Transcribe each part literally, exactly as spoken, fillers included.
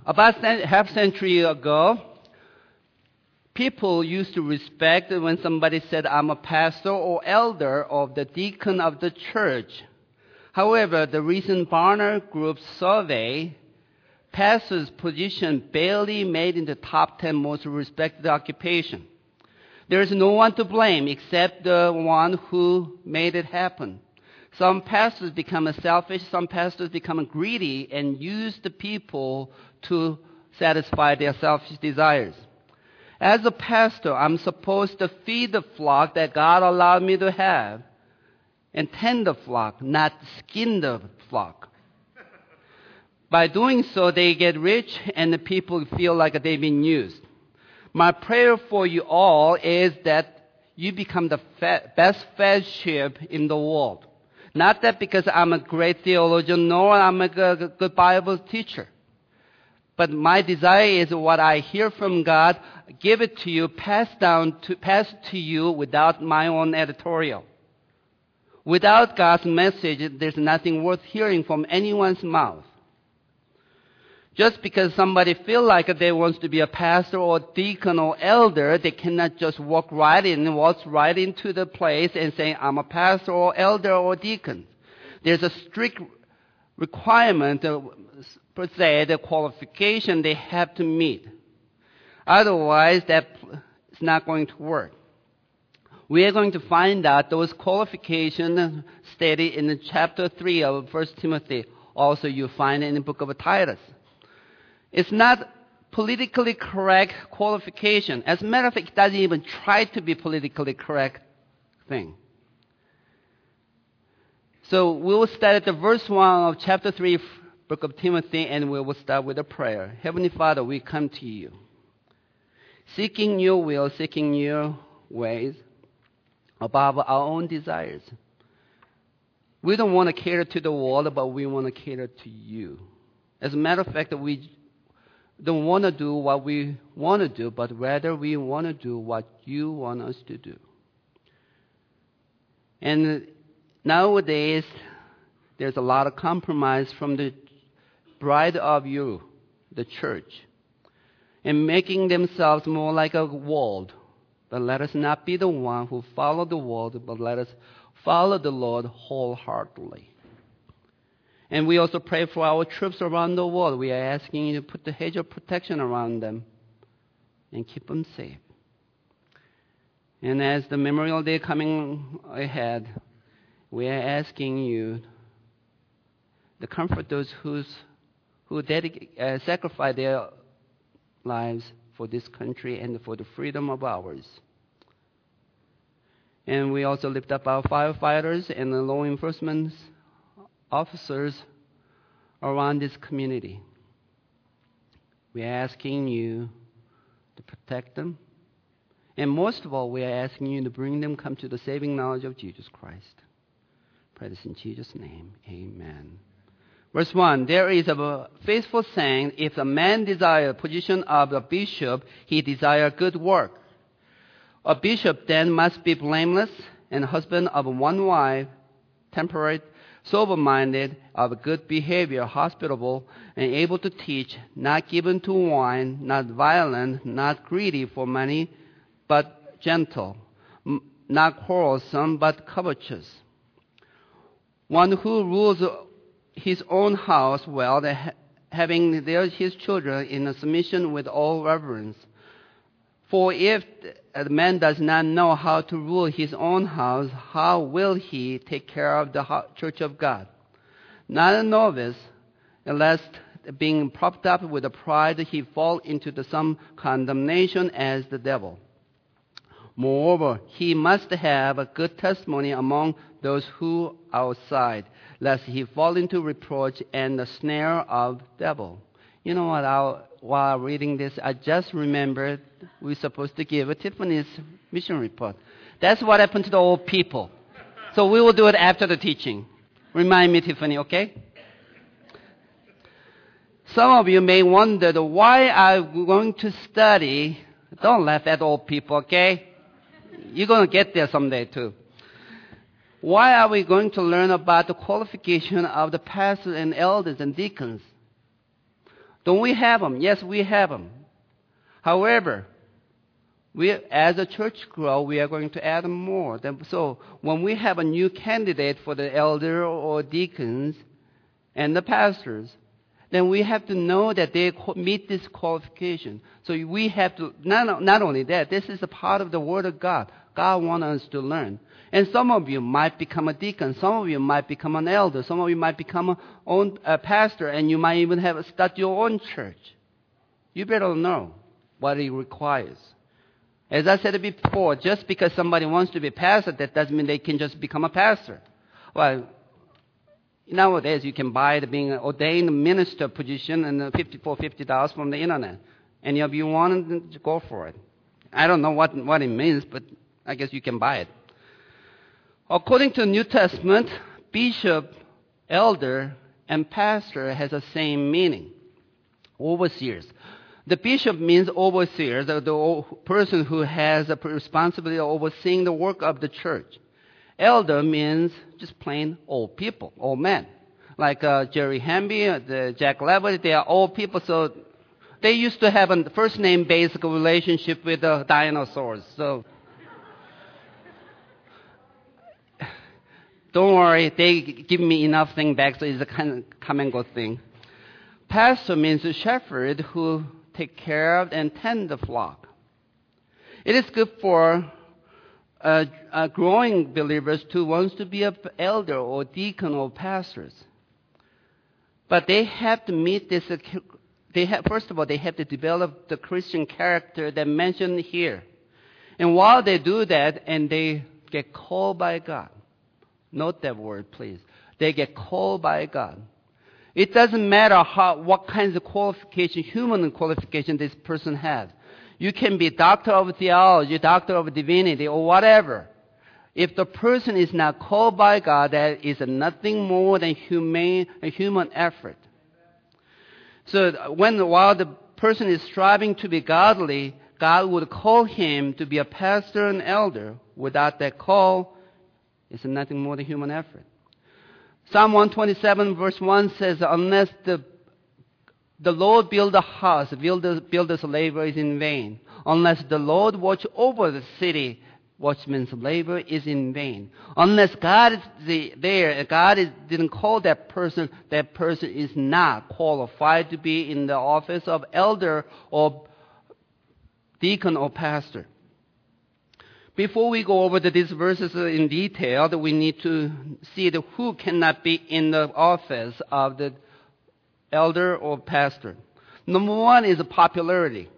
About a half century ago, people used to respect when somebody said, I'm a pastor or elder of the deacon of the church. However, the recent Barna Group survey, pastor's position barely made in the top ten most respected occupation. There is no one to blame except the one who made it happen. Some pastors become selfish, some pastors become greedy and use the people to satisfy their selfish desires. As a pastor, I'm supposed to feed the flock that God allowed me to have and tend the flock, not skin the flock. By doing so, they get rich and the people feel like they've been used. My prayer for you all is that you become the best fed sheep in the world. Not that because I'm a great theologian, nor I'm a good Bible teacher. But my desire is what I hear from God, give it to you, pass down to, pass to you without my own editorial. Without God's message, there's nothing worth hearing from anyone's mouth. Just because somebody feel like they want to be a pastor or deacon or elder, they cannot just walk right in, walk right into the place and say, I'm a pastor or elder or deacon. There's a strict requirement, uh, per se, the qualification they have to meet. Otherwise, that is not going to work. We are going to find out those qualifications stated in chapter three of First Timothy. Also, you find it in the book of Titus. It's not politically correct qualification. As a matter of fact, it doesn't even try to be politically correct thing. So we will start at the verse one of chapter three, book of Timothy, and we will start with a prayer. Heavenly Father, we come to you, seeking your will, seeking your ways above our own desires. We don't want to cater to the world, but we want to cater to you. As a matter of fact, we don't want to do what we want to do, but rather we want to do what you want us to do. And nowadays, there's a lot of compromise from the bride of you, the church, and making themselves more like a world. But let us not be the one who follow the world, but let us follow the Lord wholeheartedly. And we also pray for our troops around the world. We are asking you to put the hedge of protection around them and keep them safe. And as the Memorial Day coming ahead, we are asking you to comfort those who's, who dedicate, uh, sacrifice their lives for this country and for the freedom of ours. And we also lift up our firefighters and the law enforcement officers around this community. We are asking you to protect them. And most of all, we are asking you to bring them come to the saving knowledge of Jesus Christ. Pray this in Jesus' name. Amen. Verse one, there is a faithful saying, if a man desire position of a bishop, he desire good work. A bishop then must be blameless and husband of one wife, temperate, sober-minded, of good behavior, hospitable, and able to teach, not given to wine, not violent, not greedy for money, but gentle, not quarrelsome, but covetous. One who rules his own house well, having there his children in submission with all reverence. For if a man does not know how to rule his own house, how will he take care of the church of God? Not a novice, lest being propped up with pride, he fall into the some condemnation as the devil. Moreover, he must have a good testimony among those who are outside, lest he fall into reproach and the snare of the devil. You know what? I'll, while reading this, I just remembered we're supposed to give a Tiffany's mission report. That's what happened to the old people. So we will do it after the teaching. Remind me, Tiffany, okay? Some of you may wonder why I'm going to study. Don't laugh at old people, okay? You're going to get there someday too. Why are we going to learn about the qualification of the pastors and elders and deacons? Don't we have them? Yes, we have them. However, we, as a church grow, we are going to add more. So when we have a new candidate for the elder or deacons and the pastors, then we have to know that they meet this qualification. So we have to, not, not only that, this is a part of the Word of God. God wants us to learn. And some of you might become a deacon. Some of you might become an elder. Some of you might become a, own, a pastor, and you might even have start your own church. You better know what it requires. As I said before, just because somebody wants to be a pastor, that doesn't mean they can just become a pastor. Well, nowadays you can buy the being an ordained minister position and fifty for fifty dollars from the internet. Any of you want to go for it? I don't know what what it means, but I guess you can buy it. According to the New Testament, bishop, elder, and pastor has the same meaning. Overseers. The bishop means overseer, the, the person who has a responsibility of overseeing the work of the church. Elder means just plain old people, old men. Like uh, Jerry Hamby, uh, the Jack Levitt, they are old people, so they used to have a first name basic relationship with the dinosaurs. So don't worry, they give me enough thing back, so it's a kind of come and go thing. Pastor means a shepherd who take care of and tend the flock. It is good for uh, uh, growing believers to want to be an elder or deacon or pastors. But they have to meet this, uh, they have, first of all, they have to develop the Christian character that mentioned here. And while they do that, and they get called by God, note that word, please. They get called by God. It doesn't matter how, what kinds of qualification, human qualification this person has. You can be doctor of theology, doctor of divinity, or whatever. If the person is not called by God, that is nothing more than humane, a human effort. So when, while the person is striving to be godly, God would call him to be a pastor and elder. Without that call, it's nothing more than human effort. Psalm one twenty-seven verse one says, unless the, the Lord build a house, builders, builders labor is in vain. Unless the Lord watch over the city, watchman's labor is in vain. Unless God is the, there, God is, didn't call that person, that person is not qualified to be in the office of elder or deacon or pastor. Before we go over these verses in detail, we need to see the who cannot be in the office of the elder or pastor. Number one is popularity.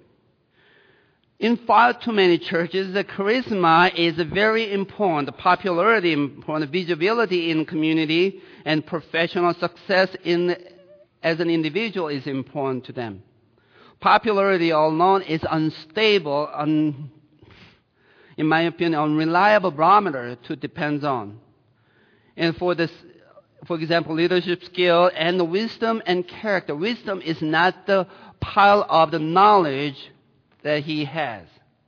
In far too many churches, the charisma is very important. The popularity important, visibility in community, and professional success in as an individual is important to them. Popularity alone is unstable, un, in my opinion, unreliable barometer to depend on. And for this, for example, leadership skill and the wisdom and character. Wisdom is not the pile of the knowledge that he has.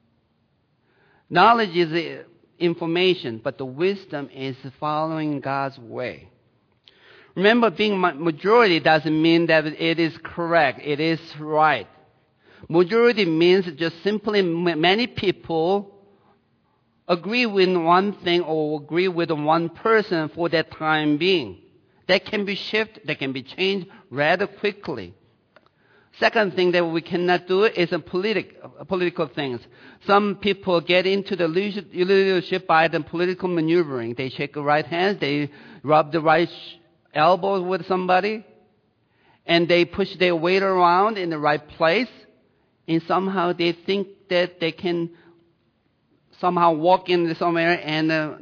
Knowledge is the information, but the wisdom is following God's way. Remember, being majority doesn't mean that it is correct. It is right. Majority means just simply many people agree with one thing or agree with one person for that time being. That can be shifted, that can be changed rather quickly. Second thing that we cannot do is a politic, political things. Some people get into the leadership by the political maneuvering. They shake the right hands, they rub the right elbows with somebody, and they push their weight around in the right place, and somehow they think that they can somehow walk in somewhere and uh,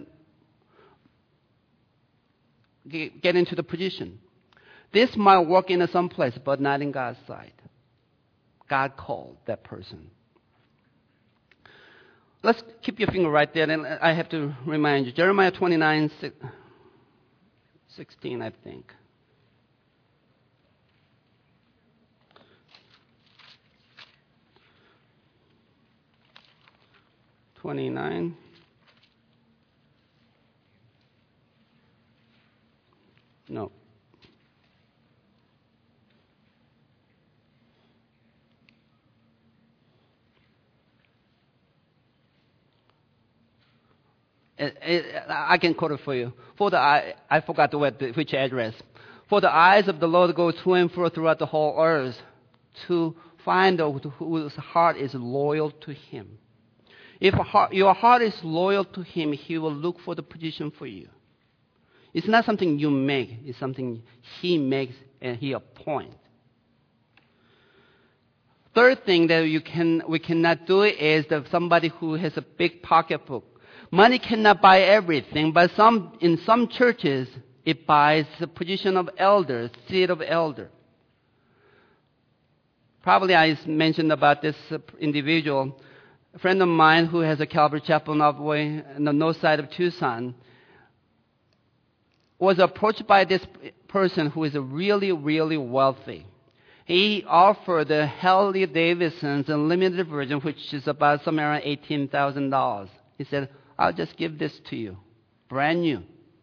get into the position. This might work in some place, but not in God's sight. God called that person. Let's keep your finger right there, and I have to remind you. Jeremiah twenty-nine, sixteen, I think. twenty-nine. No. It, it, I can quote it for you. For the eye, I forgot what, which address. For the eyes of the Lord go to and fro throughout the whole earth to find out whose heart is loyal to Him. If heart, your heart is loyal to Him, He will look for the position for you. It's not something you make. It's something He makes and He appoints. Third thing that you can we cannot do is that somebody who has a big pocketbook. Money cannot buy everything, but some in some churches it buys the position of elder, seat of elder. Probably I mentioned about this individual, a friend of mine who has a Calvary Chapel on the north side of Tucson, was approached by this person who is really, really wealthy. He offered the Harley Davidson's Unlimited version, which is about somewhere around eighteen thousand dollars. He said, I'll just give this to you, brand new.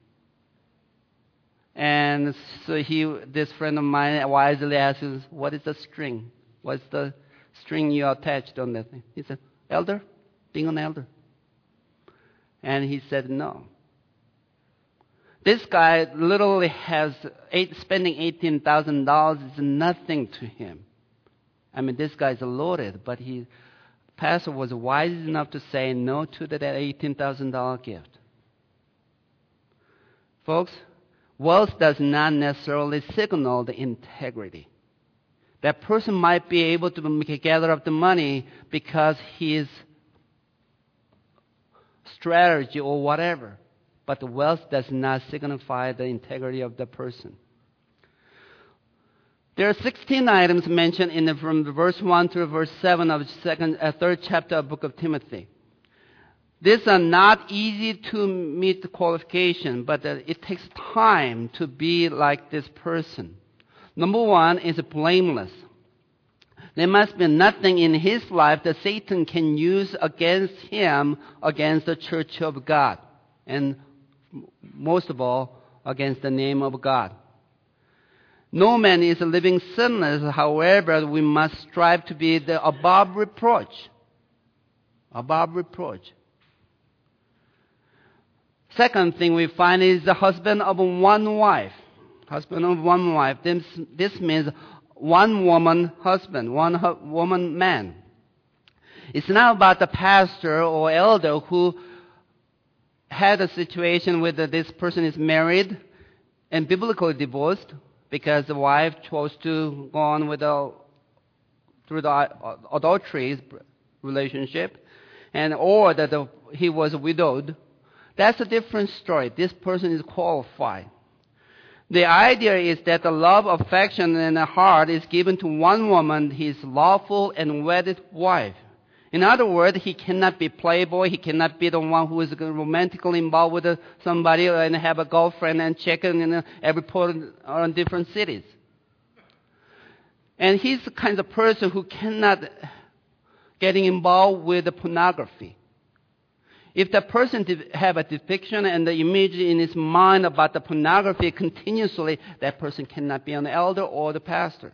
And so he, this friend of mine wisely asks, what is the string? What's the string you attached on that thing? He said, elder, being an elder. And he said, no. This guy literally has, eight, spending eighteen thousand dollars is nothing to him. I mean, this guy's loaded, but he, pastor was wise enough to say no to that eighteen thousand dollars gift. Folks, wealth does not necessarily signal the integrity. That person might be able to gather up the money because his strategy or whatever. But the wealth does not signify the integrity of the person. There are sixteen items mentioned in the, from the verse one to verse seven of the second, uh, third chapter of the book of Timothy. These are not easy to meet the qualification, but uh, it takes time to be like this person. Number one is blameless. There must be nothing in his life that Satan can use against him, against the church of God. And most of all, against the name of God. No man is a living sinless, however, we must strive to be the above reproach. Above reproach. Second thing we find is the husband of one wife. Husband of one wife. This, this means one woman husband, one hu- woman man. It's not about the pastor or elder who had a situation where this person is married and biblically divorced because the wife chose to go on with a, through the adultery relationship, and or that the, he was widowed. That's a different story. This person is qualified. The idea is that the love, affection, and the heart is given to one woman, his lawful and wedded wife. In other words, he cannot be playboy. He cannot be the one who is romantically involved with somebody and have a girlfriend and check in every port on different cities. And he's the kind of person who cannot getting involved with the pornography. If the person have a depiction and the image in his mind about the pornography continuously, that person cannot be an elder or the pastor.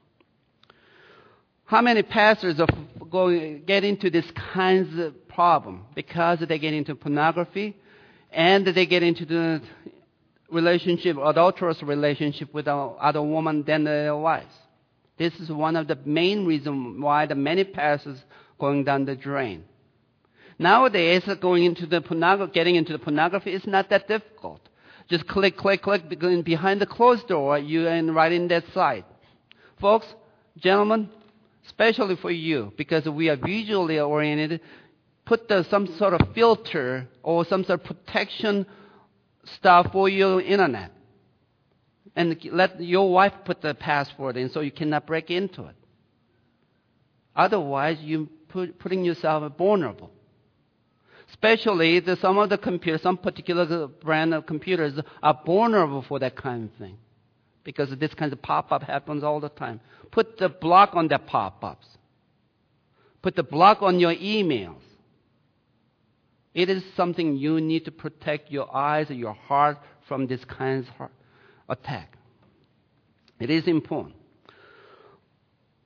How many pastors are going get into this kinds of problem because they get into pornography and they get into the relationship, adulterous relationship with other women than their wives? This is one of the main reasons why the many pastors going down the drain. Nowadays, going into the pornography, getting into the pornography is not that difficult. Just click, click, click behind the closed door. You and right in that site, folks, gentlemen. Especially for you, because we are visually oriented, put the, some sort of filter or some sort of protection stuff for your internet. And let your wife put the password in so you cannot break into it. Otherwise, you're put, putting yourself vulnerable. Especially the, some of the computers, some particular brand of computers are vulnerable for that kind of thing. Because this kind of pop-up happens all the time. Put the block on the pop-ups. Put the block on your emails. It is something you need to protect your eyes and your heart from this kind of attack. It is important.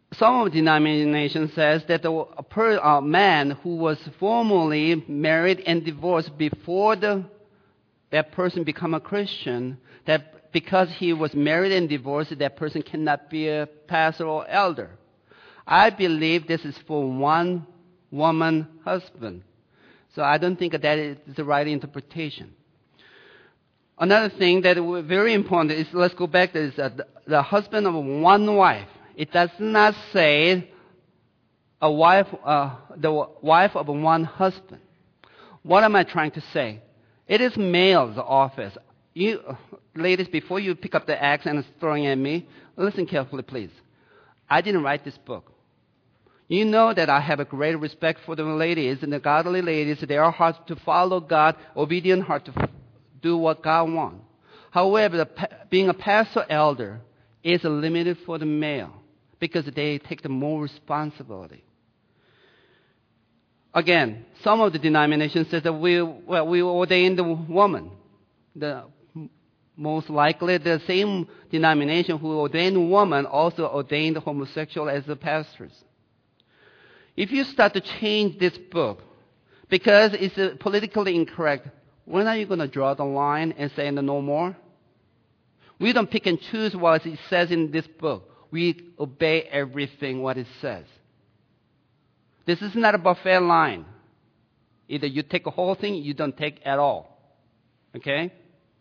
some denomination says that a, a, per, a man who was formerly married and divorced before the, that person become a Christian, that because he was married and divorced, that person cannot be a pastor or elder. I believe this is for one woman husband. So I don't think that is the right interpretation. Another thing that is very important is, let's go back, is uh, the, the husband of one wife. It does not say a wife, uh, the wife of one husband. What am I trying to say? It is male's office. You, ladies, before you pick up the axe and throwing at me, listen carefully, please. I didn't write this book. You know that I have a great respect for the ladies and the godly ladies. They are hard to follow God, obedient, hard to f- do what God wants. However, the, being a pastor elder is limited for the male because they take the more responsibility. Again, some of the denominations says that we well, we ordain the woman. The most likely, the same denomination who ordained the woman also ordained the homosexual as the pastors. If you start to change this book because it's uh, politically incorrect, when are you going to draw the line and say no more? We don't pick and choose what it says in this book. We obey everything what it says. This is not a buffet line. Either you take a whole thing, you don't take at all. Okay?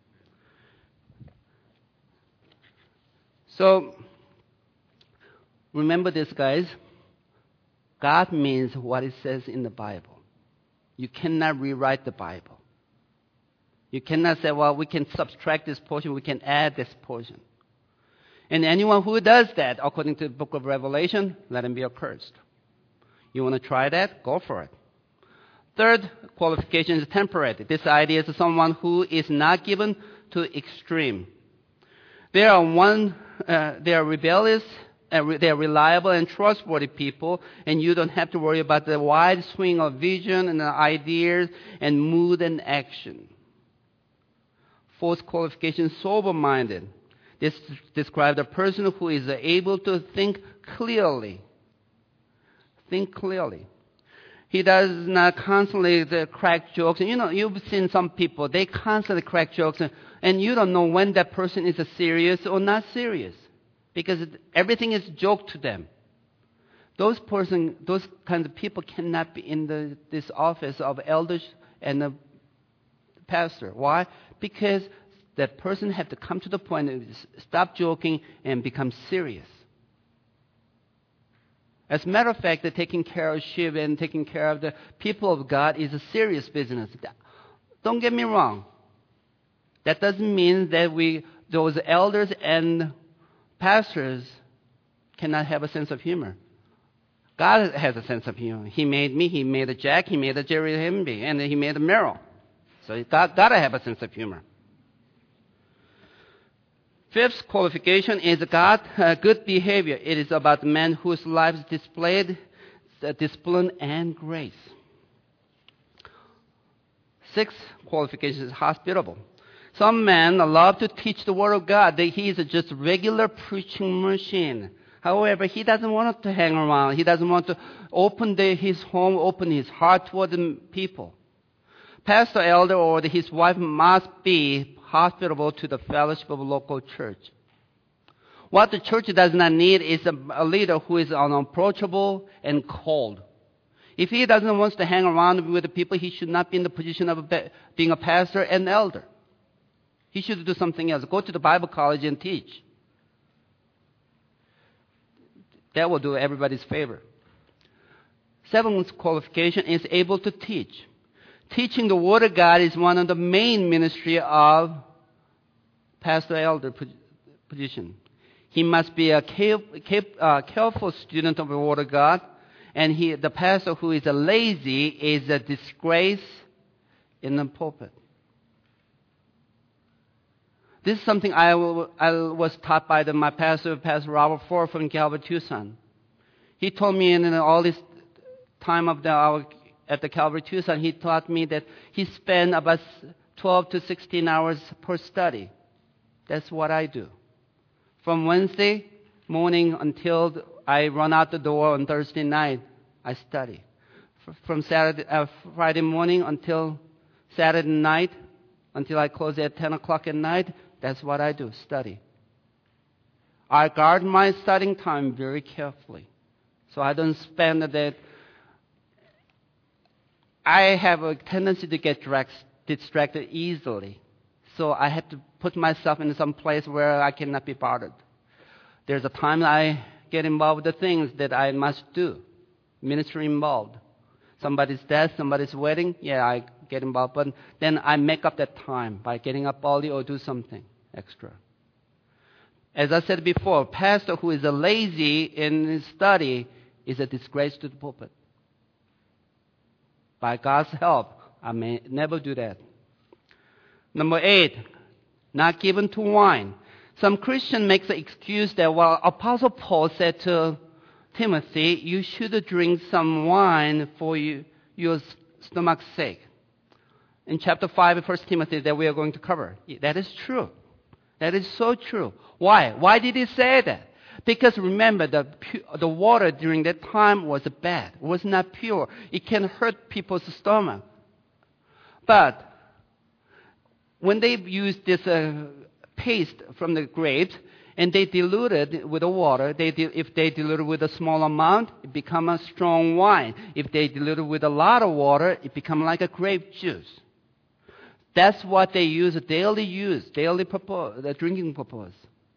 So, remember this, guys. God means what it says in the Bible. You cannot rewrite the Bible. You cannot say, well, we can subtract this portion, we can add this portion. And anyone who does that, according to the book of Revelation, let him be accursed. You want to try that? Go for it. Third qualification is temperate. This idea is someone who is not given to extreme. They are one, uh, they are rebellious, uh, re- they are reliable and trustworthy people, and you don't have to worry about the wide swing of vision and ideas and mood and action. Fourth qualification, sober-minded. This describes a person who is able to think clearly. Think clearly. He does not constantly uh, crack jokes. And you know, you've seen some people, they constantly crack jokes, and, and you don't know when that person is serious or not serious, because it, everything is joke to them. Those person, those kinds of people cannot be in the, this office of elders and the pastor. Why? Because that person has to come to the point of stop joking and become serious. As a matter of fact, the taking care of sheep and taking care of the people of God is a serious business. Don't get me wrong. That doesn't mean that we, those elders and pastors, cannot have a sense of humor. God has a sense of humor. He made me, He made a Jack, He made a Jerry Hemby, and He made a Merrill. So God gotta have a sense of humor. Fifth qualification is God, uh, good behavior. It is about men whose lives displayed uh, discipline and grace. Sixth qualification is hospitable. Some men love to teach the Word of God. They, he is just a regular preaching machine. However, he doesn't want to hang around. He doesn't want to open the, his home, open his heart toward the people. Pastor, elder, or his wife must be hospitable to the fellowship of a local church. What the church does not need is a, a leader who is unapproachable and cold. If he doesn't want to hang around with the people, he should not be in the position of a, being a pastor and elder. He should do something else. Go to the Bible college and teach. That will do everybody's favor. Seventh qualification is able to teach. Teaching the Word of God is one of the main ministry of pastor elder position. He must be a care, care, uh, careful student of the Word of God, and he, the pastor who is a lazy is a disgrace in the pulpit. This is something I, will, I was taught by the, my pastor, Pastor Robert Ford from Calvary Tucson. He told me in all this time of the, our, at the Calvary Tucson, he taught me that he spent about twelve to sixteen hours per study. That's what I do. From Wednesday morning until I run out the door on Thursday night, I study. From Saturday, uh, Friday morning until Saturday night, until I close at ten o'clock at night, that's what I do, study. I guard my studying time very carefully, so I don't spend that. I have a tendency to get distracted easily, so I have to put myself in some place where I cannot be bothered. There's a time I get involved with the things that I must do, ministry involved. Somebody's death, somebody's wedding, yeah, I get involved. But then I make up that time by getting up early or do something extra. As I said before, a pastor who is a lazy in his study is a disgrace to the pulpit. By God's help, I may never do that. Number eight, not given to wine. Some Christian makes the excuse that, well, Apostle Paul said to Timothy, you should drink some wine for you, your stomach's sake. In chapter five of First Timothy that we are going to cover. That is true. That is so true. Why? Why did he say that? Because remember, the, the water during that time was bad. It was not pure. It can hurt people's stomach. But when they used this uh, paste from the grapes, and they dilute it with the water. They di- if they dilute it with a small amount, it becomes a strong wine. If they dilute it with a lot of water, it becomes like a grape juice. That's what they use, daily use, daily purpose, the drinking purpose.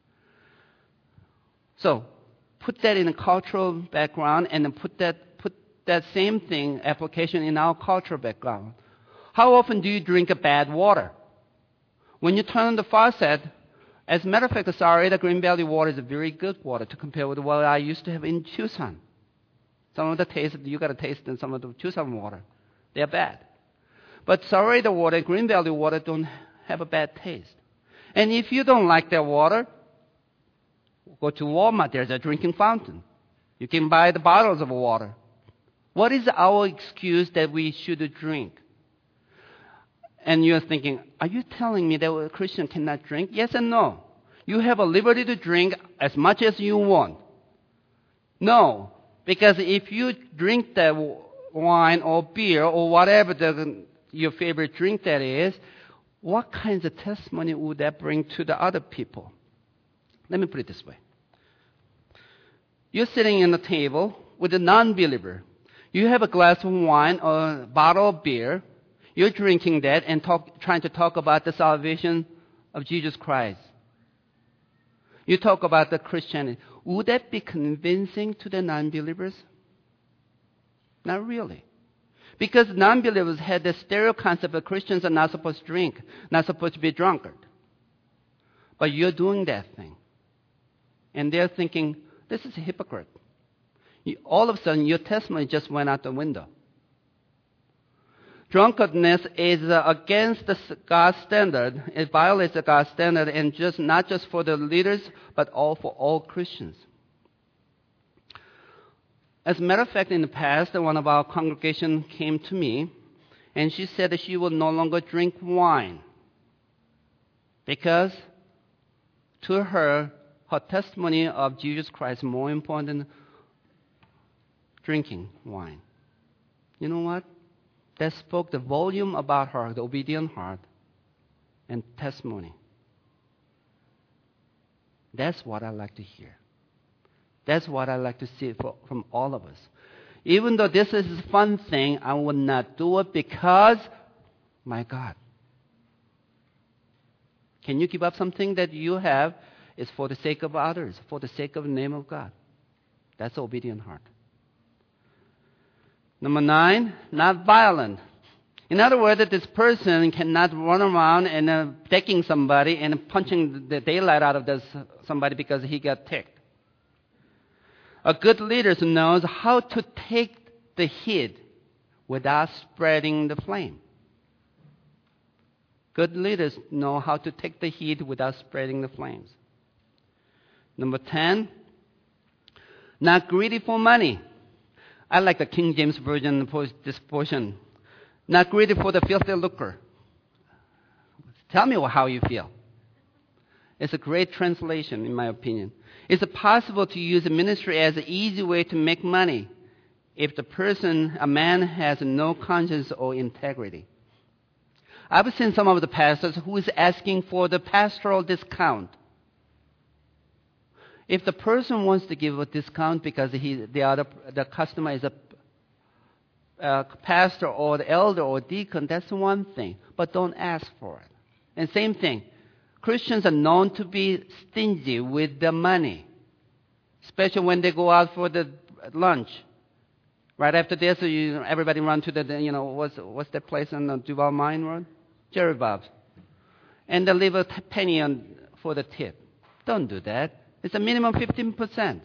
So, put that in a cultural background, and then put that put that same thing application in our cultural background. How often do you drink a bad water? When you turn on the faucet. As a matter of fact, the Sahuarita Green Valley water is a very good water to compare with what I used to have in Tucson. Some of the taste, you got to taste in some of the Tucson water. They're bad. But Sahuarita water, Green Valley water don't have a bad taste. And if you don't like that water, go to Walmart. There's a drinking fountain. You can buy the bottles of water. What is our excuse that we should drink? And you're thinking, are you telling me that a Christian cannot drink? Yes and no. You have a liberty to drink as much as you want. No, because if you drink that wine or beer or whatever the, your favorite drink that is, what kinds of testimony would that bring to the other people? Let me put it this way. You're sitting at a table with a non-believer. You have a glass of wine or a bottle of beer. You're drinking that and talk, trying to talk about the salvation of Jesus Christ. You talk about the Christianity. Would that be convincing to the non-believers? Not really. Because non-believers had the stereo concept that Christians are not supposed to drink, not supposed to be drunkard. But you're doing that thing. And they're thinking, this is a hypocrite. You, all of a sudden, your testimony just went out the window. Drunkenness is uh, against the God's standard. It violates the God's standard, and just not just for the leaders, but all for all Christians. As a matter of fact, in the past, one of our congregation came to me, and she said that she will no longer drink wine because, to her, her testimony of Jesus Christ is more important than drinking wine. You know what? That spoke the volume about her, the obedient heart, and testimony. That's what I like to hear. That's what I like to see for, from all of us. Even though this is a fun thing, I would not do it because, my God. Can you give up something that you have is for the sake of others, for the sake of the name of God? That's obedient heart. Number nine, not violent. In other words, that this person cannot run around and uh, taking somebody and punching the daylight out of this somebody because he got ticked. A good leader knows how to take the heat without spreading the flame. Good leaders know how to take the heat without spreading the flames. Number ten, not greedy for money. I like the King James Version of this portion. Not greedy for the filthy lucre. Tell me how you feel. It's a great translation, in my opinion. It's possible to use ministry as an easy way to make money if the person, a man, has no conscience or integrity. I've seen some of the pastors who is asking for the pastoral discount. If the person wants to give a discount because he, the other, the customer is a, a pastor or the elder or deacon, that's one thing. But don't ask for it. And same thing, Christians are known to be stingy with the money, especially when they go out for the lunch. Right after this, you, everybody run to the, you know, what's, what's that place on the Duval Mine Road? Jerry Bob's. And they leave a t- penny on, for the tip. Don't do that. It's a minimum fifteen percent.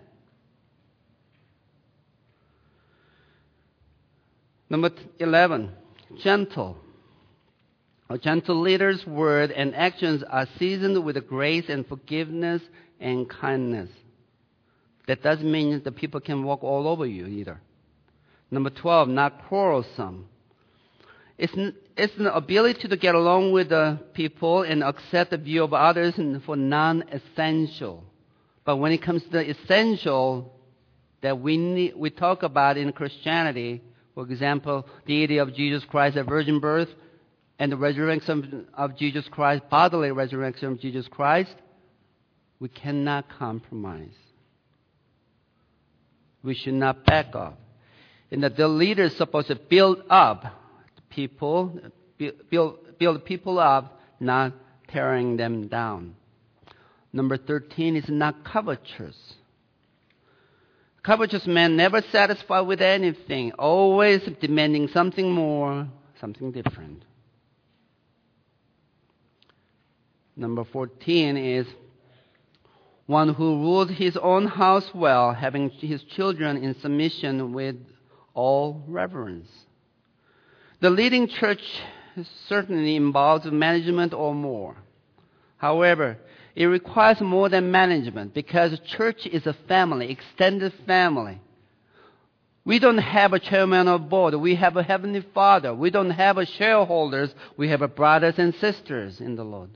Number eleven, gentle. A gentle leader's word and actions are seasoned with grace and forgiveness and kindness. That doesn't mean that the people can walk all over you either. Number twelve, not quarrelsome. It's, it's an ability to get along with the people and accept the view of others for non-essential. But when it comes to the essential that we need, we talk about in Christianity, for example, the deity of Jesus Christ at virgin birth and the resurrection of Jesus Christ, bodily resurrection of Jesus Christ, we cannot compromise. We should not back up. And that the leader is supposed to build up people, build, build people up, not tearing them down. Number thirteen is not covetous. Covetous men never satisfied with anything, always demanding something more, something different. Number fourteen is one who rules his own house well, having his children in submission with all reverence. The leading church certainly involves management or more. However, it requires more than management because church is a family, extended family. We don't have a chairman of board. We have a heavenly Father. We don't have a shareholders. We have a brothers and sisters in the Lord.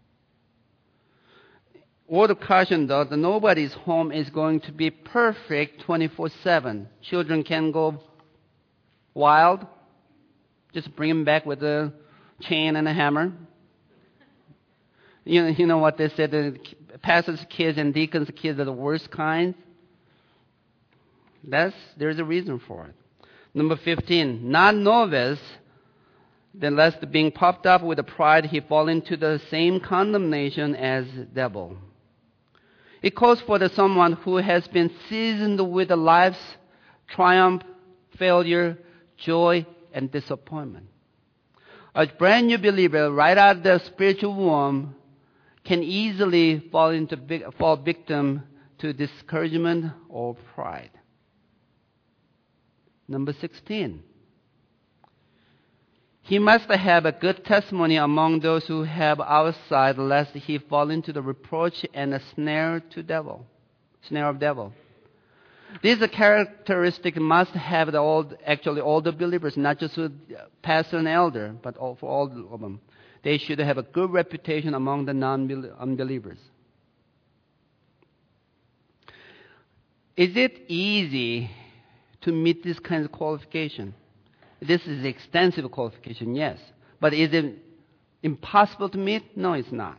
Word of caution, though, that nobody's home is going to be perfect twenty-four seven. Children can go wild. Just bring them back with a chain and a hammer. You know, you know what they said, the pastors' kids and deacons' kids are the worst kinds? That's, there's a reason for it. Number fifteen, not novice, then lest being puffed up with pride, he fall into the same condemnation as devil. It calls for the someone who has been seasoned with the life's triumph, failure, joy, and disappointment. A brand new believer right out of the spiritual womb can easily fall into fall victim to discouragement or pride. Number sixteen. He must have a good testimony among those who have outside, lest he fall into the reproach and a snare to devil, snare of devil. These characteristics must have the old, actually all the believers, not just with pastor and elder, but all, for all of them. They should have a good reputation among the non-unbelievers. Is it easy to meet this kind of qualification? This is extensive qualification, yes. But is it impossible to meet? No, it's not.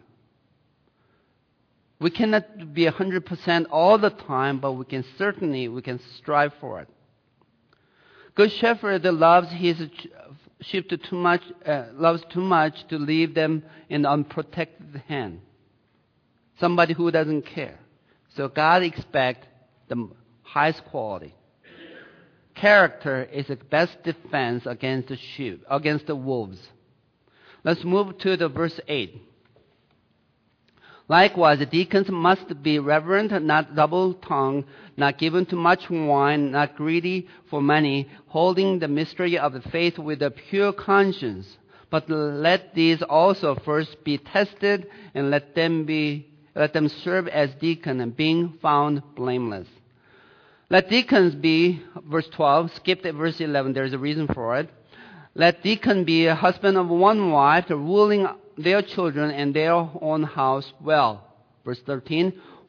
We cannot be one hundred percent all the time, but we can certainly, we can strive for it. Good shepherd loves his sheep too much, uh, loves too much to leave them in unprotected hand. Somebody who doesn't care. So God expects the highest quality. Character is the best defense against the sheep, against the wolves. Let's move to the verse eight. Likewise, the deacons must be reverent, not double-tongued, not given to much wine, not greedy for money, holding the mystery of the faith with a pure conscience. But let these also first be tested, and let them be let them serve as deacons, and being found blameless. Let deacons be, verse twelve, skip at verse eleven, there's a reason for it. Let deacon be a husband of one wife, ruling their children and their own house well. Verse thirteen,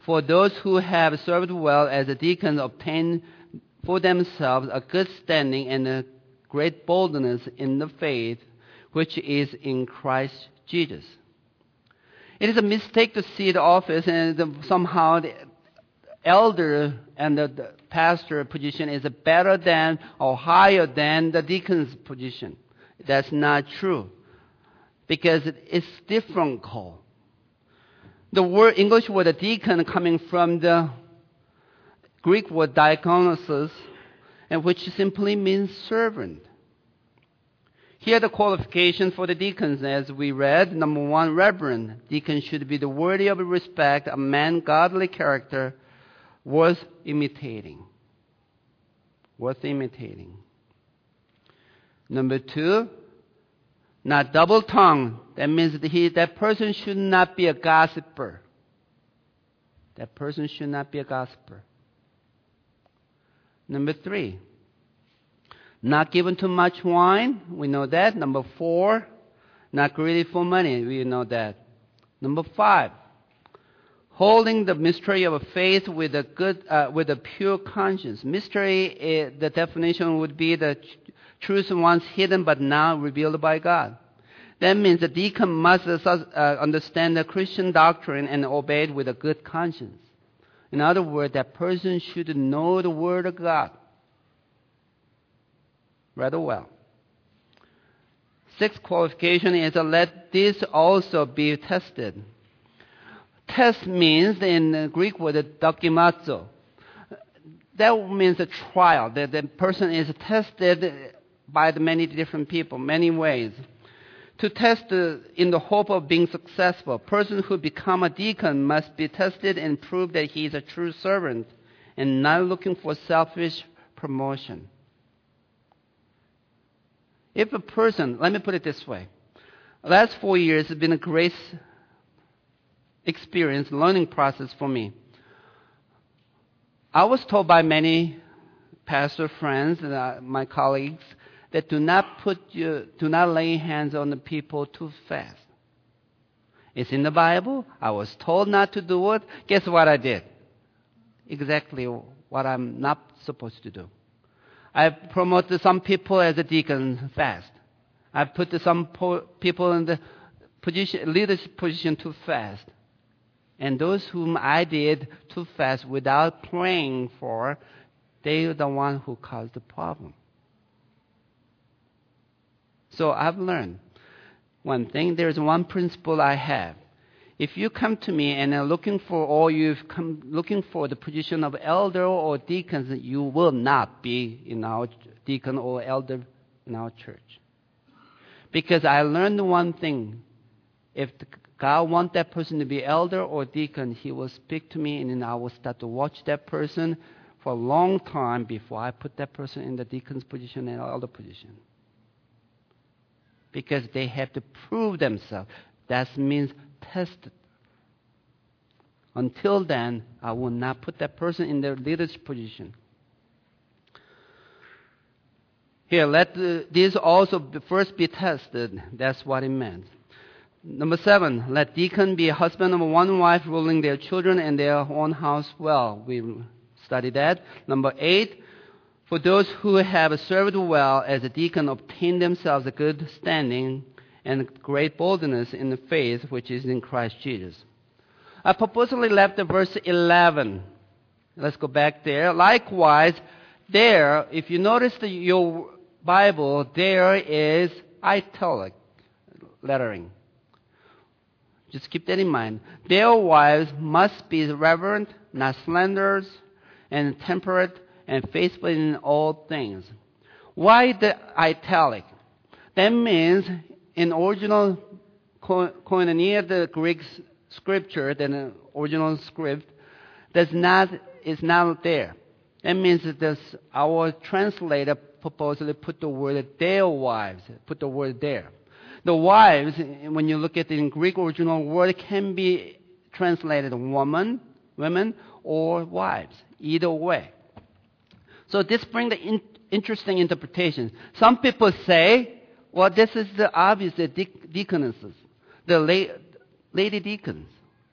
For those who have served well as a deacon obtain for themselves a good standing and a great boldness in the faith which is in Christ Jesus. It is a mistake to see the office and the, somehow the elder and the, the pastor position is better than or higher than the deacon's position. That's not true, because it's different call. The word English word deacon coming from the Greek word diakonos, and which simply means servant. Here are the qualifications for the deacons as we read. Number one, reverend. Deacon should be the worthy of respect, a man godly character, worth imitating. Worth imitating. Number two, not double-tongued. That means that he, that person should not be a gossiper. That person should not be a gossiper. Number three, not given too much wine. We know that. Number four, not greedy for money. We know that. Number five, holding the mystery of faith with a good, uh, with a pure conscience. Mystery, is, the definition would be the truth once hidden but now revealed by God. That means the deacon must uh, understand the Christian doctrine and obey it with a good conscience. In other words, that person should know the Word of God rather well. Sixth qualification is to let this also be tested. Test means in the Greek word dokimazo. That means a trial. That the person is tested by the many different people, many ways. To test uh, in the hope of being successful, a person who become a deacon must be tested and prove that he is a true servant and not looking for selfish promotion. If a person, let me put it this way, last four years has been a great experience, learning process for me. I was told by many pastor friends and uh, my colleagues that do not put your, do not lay hands on the people too fast. It's in the Bible. I was told not to do it. Guess what I did? Exactly what I'm not supposed to do. I promoted some people as a deacon fast. I put some po- people in the position, leadership position too fast. And those whom I did too fast without praying for, they are the one who caused the problem. So I've learned one thing. There's one principle I have. If you come to me and are looking for, or you've come looking for the position of elder or deacons, you will not be in our deacon or elder in our church. Because I learned one thing. If God wants that person to be elder or deacon, He will speak to me, and then I will start to watch that person for a long time before I put that person in the deacon's position and elder position. Because they have to prove themselves. That means tested. Until then, I will not put that person in their leadership position. Here, let the, these also be, first be tested. That's what it meant. Number seven, let deacon be a husband of one wife, ruling their children and their own house well. We studied that. Number eight, for those who have served well as a deacon, obtain themselves a good standing and great boldness in the faith which is in Christ Jesus. I purposely left the verse eleven. Let's go back there. Likewise, there, if you notice the, your Bible, there is italic lettering. Just keep that in mind. Their wives must be reverent, not slanderers, and temperate, and faithful in all things. Why the italic? That means in original koinonia, the Greek scripture, the original script, does not is not there. That means that this, our translator purposely put the word their wives, put the word there. The wives, when you look at the Greek original word, can be translated woman, women, or wives, either way. So this brings the in, interesting interpretations. Some people say, well, this is the obvious, the de- deaconesses, the la- lady deacons.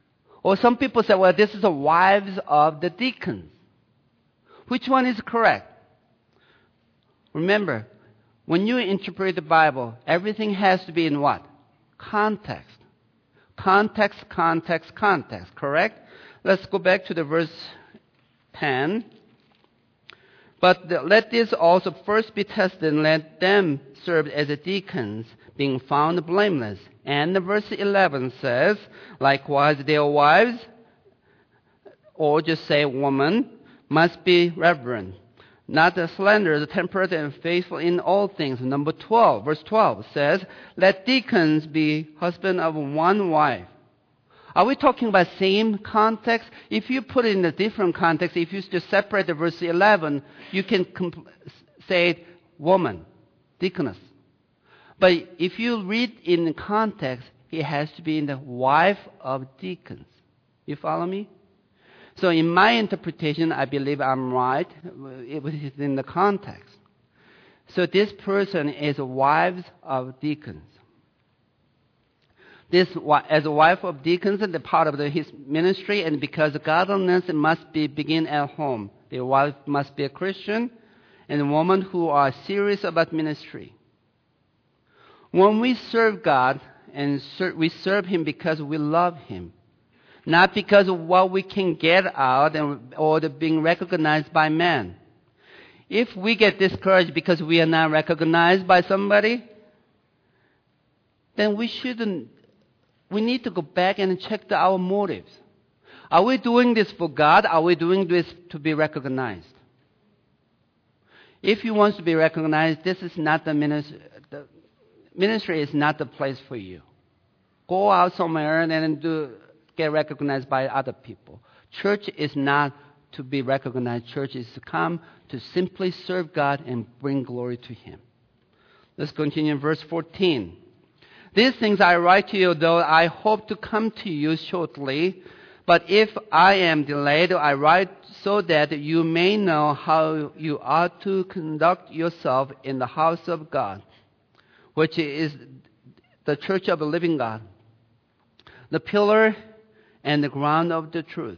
Or some people say, well, this is the wives of the deacons. Which one is correct? Remember, when you interpret the Bible, everything has to be in what? Context. Context, context, context, correct? Let's go back to the verse ten. But the, let this also first be tested, and let them serve as deacons, being found blameless. And the verse eleven says, likewise their wives, or just say woman, must be reverent, not slanderous, temperate, and faithful in all things. Number twelve, verse twelve says, let deacons be husband of one wife. Are we talking about same context? If you put it in a different context, if you just separate the verse eleven, you can compl- say woman, deaconess. But if you read in context, it has to be in the wife of deacons. You follow me? So in my interpretation, I believe I'm right. It was in the context. So this person is wives of deacons. This, as a wife of deacons, and the part of the, his ministry, and because godliness must be begin at home. The wife must be a Christian, and a woman who are serious about ministry. When we serve God, and ser- we serve Him because we love Him, not because of what we can get out and, or the being recognized by man. If we get discouraged because we are not recognized by somebody, then we shouldn't. We need to go back and check the, our motives. Are we doing this for God? Are we doing this to be recognized? If you want to be recognized, this is not the ministry. The ministry is not the place for you. Go out somewhere and then do, get recognized by other people. Church is not to be recognized. Church is to come to simply serve God and bring glory to Him. Let's continue in verse fourteen. These things I write to you, though I hope to come to you shortly. But if I am delayed, I write so that you may know how you ought to conduct yourself in the house of God, which is the church of the living God, the pillar and the ground of the truth.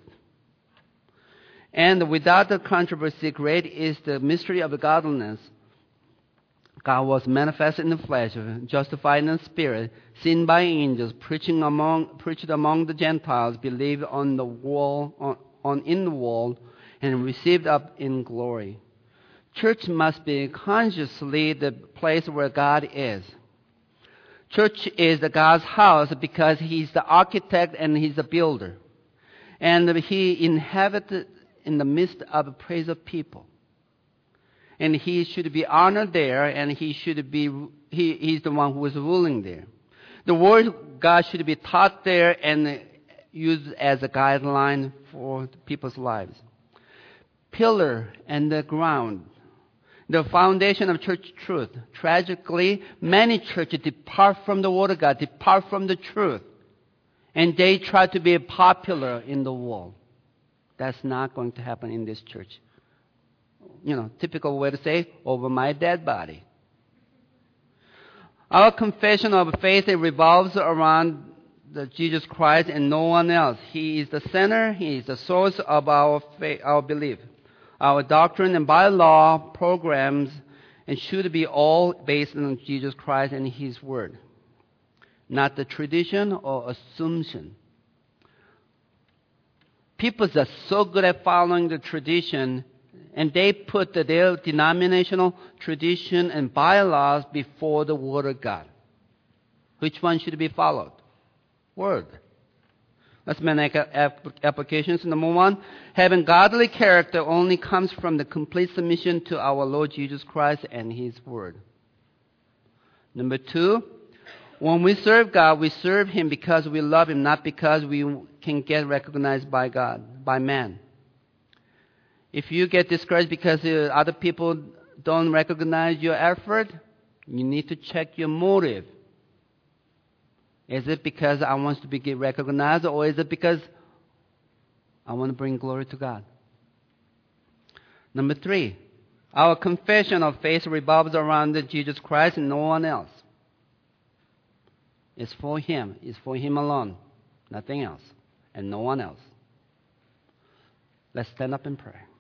And without the controversy, great is the mystery of godliness. God was manifest in the flesh, justified in the spirit, seen by angels, preaching among, preached among the Gentiles, believed on the wall, on, on in the world, and received up in glory. Church must be consciously the place where God is. Church is the God's house because He's the architect and He's the builder. And He inhabited in the midst of a praise of people. And He should be honored there, and He should be, he, He's the one who is ruling there. The Word of God should be taught there and used as a guideline for people's lives. Pillar and the ground. The foundation of church truth. Tragically, many churches depart from the Word of God, depart from the truth, and they try to be popular in the world. That's not going to happen in this church. You know, typical way to say, over my dead body. Our confession of faith revolves around the Jesus Christ and no one else. He is the center. He is the source of our faith, our belief. Our doctrine and by law programs and should be all based on Jesus Christ and His Word, not the tradition or assumption. People are so good at following the tradition, and they put the, their denominational tradition and bylaws before the Word of God. Which one should be followed? Word. Let's make applications. Number one, having godly character only comes from the complete submission to our Lord Jesus Christ and His Word. Number two, when we serve God, we serve Him because we love Him, not because we can get recognized by God, by man. If you get discouraged because other people don't recognize your effort, you need to check your motive. Is it because I want to be recognized, or is it because I want to bring glory to God? Number three, our confession of faith revolves around Jesus Christ and no one else. It's for Him. It's for Him alone. Nothing else. and no one else. Let's stand up and pray.